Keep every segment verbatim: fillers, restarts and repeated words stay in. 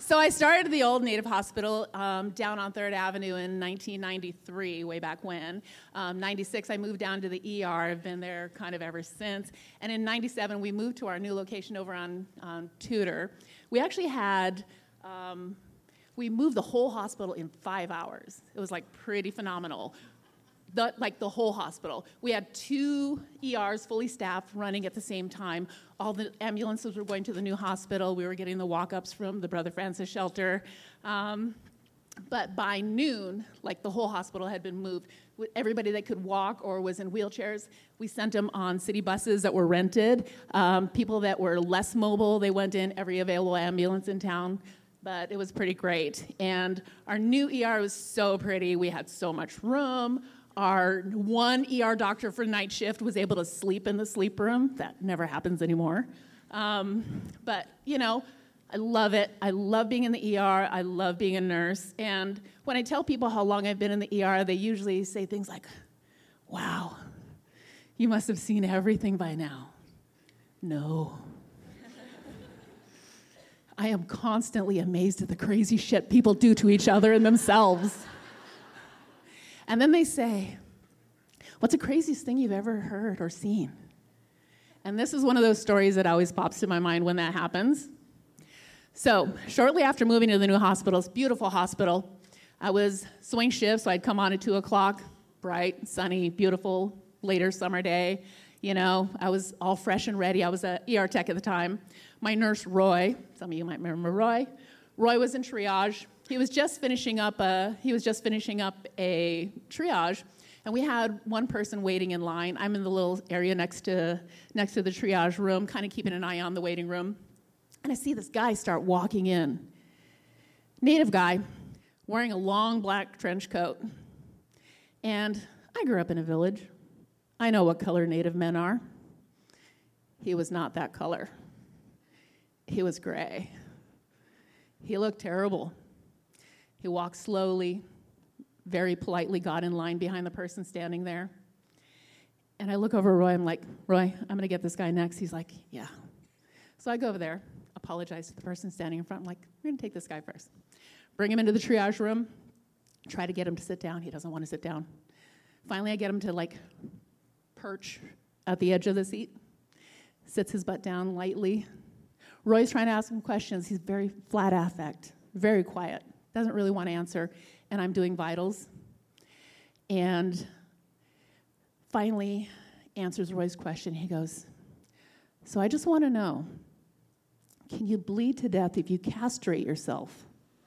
So I started at the old Native Hospital um, down on third Avenue in nineteen ninety-three, way back when. Um, ninety-six, I moved down to the E R. I've been there kind of ever since. And in ninety-seven, we moved to our new location over on, on Tudor. We actually had, um, we moved the whole hospital in five hours. It was like pretty phenomenal. The, like the whole hospital. We had two E Rs fully staffed running at the same time. All the ambulances were going to the new hospital. We were getting the walk-ups from the Brother Francis shelter. Um, but by noon, like the whole hospital had been moved. Everybody that could walk or was in wheelchairs, we sent them on city buses that were rented. Um, people that were less mobile, they went in every available ambulance in town. But it was pretty great. And our new E R was so pretty. We had so much room. Our one E R doctor for night shift was able to sleep in the sleep room. That never happens anymore. Um, but, you know, I love it. I love being in the E R. I love being a nurse. And when I tell people how long I've been in the E R, they usually say things like, wow, you must have seen everything by now. No. I am constantly amazed at the crazy shit people do to each other and themselves. And then they say, what's the craziest thing you've ever heard or seen? And this is one of those stories that always pops in my mind when that happens. So shortly after moving to the new hospital, this beautiful hospital, I was swing shift, so I'd come on at two o'clock, bright, sunny, beautiful, later summer day. You know, I was all fresh and ready. I was an E R tech at the time. My nurse, Roy, some of you might remember Roy. Roy was in triage. He was just finishing up a, he was just finishing up a triage, and we had one person waiting in line. I'm in the little area next to next to the triage room, kind of keeping an eye on the waiting room. And I see this guy start walking in. Native guy, wearing a long black trench coat. And I grew up in a village. I know what color Native men are. He was not that color. He was gray. He looked terrible. He walked slowly, very politely got in line behind the person standing there. And I look over at Roy, I'm like, Roy, I'm gonna get this guy next. He's like, yeah. So I go over there, apologize to the person standing in front. I'm like, we're gonna take this guy first. Bring him into the triage room, try to get him to sit down. He doesn't want to sit down. Finally, I get him to like perch at the edge of the seat, sits his butt down lightly. Roy's trying to ask him questions. He's very flat affect, very quiet, doesn't really want to answer. And I'm doing vitals. And finally answers Roy's question. He goes, so I just want to know, can you bleed to death if you castrate yourself?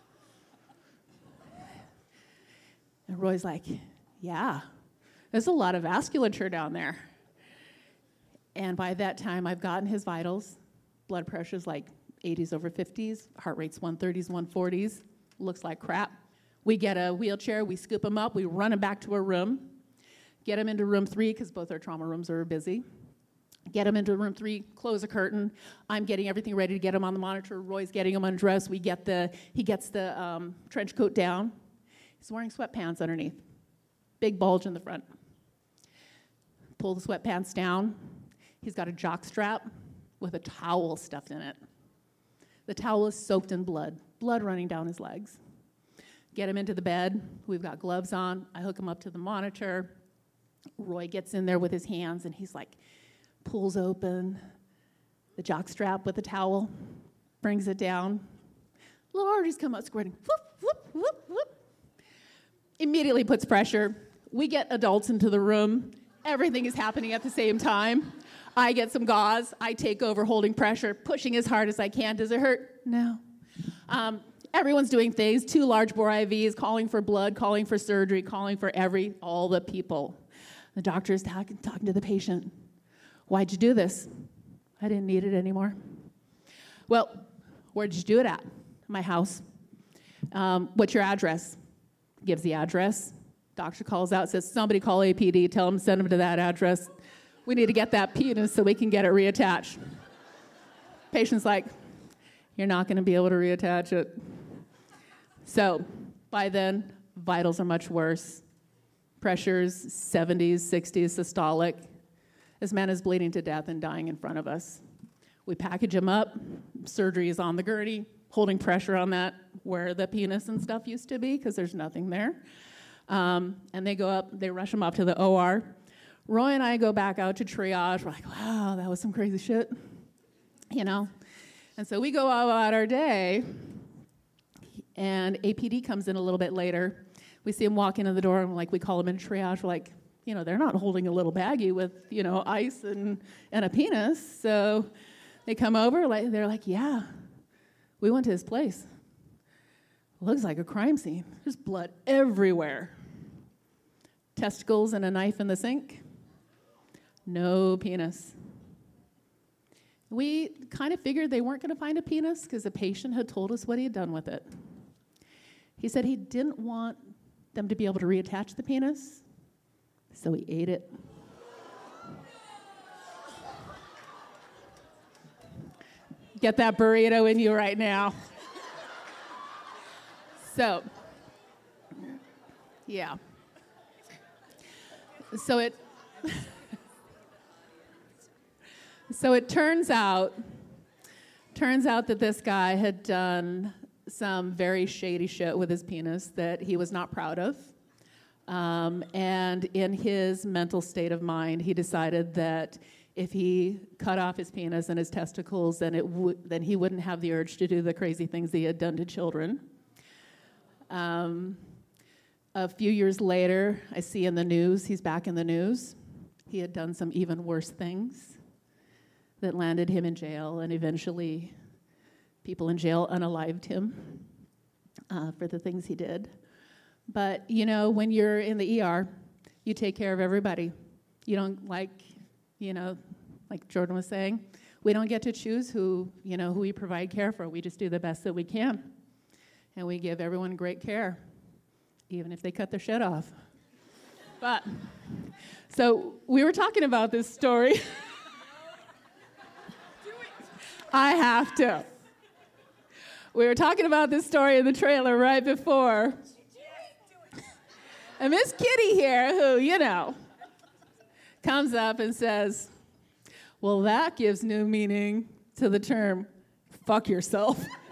And Roy's like, yeah, there's a lot of vasculature down there. And by that time, I've gotten his vitals. Blood pressure's like eighties over fifties, heart rate's one thirties, one forties, looks like crap. We get a wheelchair, we scoop him up, we run him back to a room, get him into room three, because both our trauma rooms are busy. Get him into room three, close a curtain. I'm getting everything ready to get him on the monitor. Roy's getting him undressed. We get the, he gets the um, trench coat down. He's wearing sweatpants underneath. Big bulge in the front. Pull the sweatpants down. He's got a jock strap with a towel stuffed in it. The towel is soaked in blood, blood running down his legs. Get him into the bed. We've got gloves on. I hook him up to the monitor. Roy gets in there with his hands, and he's like, pulls open the jock strap with the towel, brings it down. Little arteries come out squirting. Whoop, whoop, whoop, whoop. Immediately puts pressure. We get adults into the room. Everything is happening at the same time. I get some gauze. I take over holding pressure, pushing as hard as I can. Does it hurt? No. Um, everyone's doing things. Two large bore I Vs, calling for blood, calling for surgery, calling for every, all the people. The doctor is talking, talking to the patient. Why'd you do this? I didn't need it anymore. Well, where'd you do it at? My house. Um, what's your address? Gives the address. Doctor calls out, says, somebody call A P D, tell them send them to that address. We need to get that penis so we can get it reattached. Patient's like, you're not going to be able to reattach it. So by then, vitals are much worse. Pressures, seventies, sixties, systolic. This man is bleeding to death and dying in front of us. We package him up. Surgery is on the gurney. holding pressure on that where the penis and stuff used to be because there's nothing there. Um, and they go up, they rush him up to the O R. Roy and I go back out to triage. We're like, wow, that was some crazy shit, you know? And so we go about our day, and A P D comes in a little bit later. We see him walk into the door, and like we call him in triage. We're like, you know, they're not holding a little baggie with, you know, ice and, and a penis. So they come over, like they're like, yeah, we went to his place. Looks like a crime scene. There's blood everywhere. Testicles and a knife in the sink. No penis. We kind of figured they weren't going to find a penis because the patient had told us what he had done with it. He said he didn't want them to be able to reattach the penis, so he ate it. Get that burrito in you right now. So, yeah. So it so it turns out turns out that this guy had done some very shady shit with his penis that he was not proud of. Um, and in his mental state of mind, he decided that if he cut off his penis and his testicles, then it would then he wouldn't have the urge to do the crazy things that he had done to children. Um, a few years later, I see in the news, he's back in the news. He had done some even worse things that landed him in jail, and eventually people in jail unalived him uh, for the things he did. But, you know, when you're in the E R, you take care of everybody. You don't, like, you know, like Jordan was saying, we don't get to choose who, you know, who we provide care for. We just do the best that we can. And we give everyone great care, even if they cut their shit off. But, so we were talking about this story. I have to. We were talking about this story in the trailer right before. And Miss Kitty here, who, you know, comes up and says, well, that gives new meaning to the term, fuck yourself.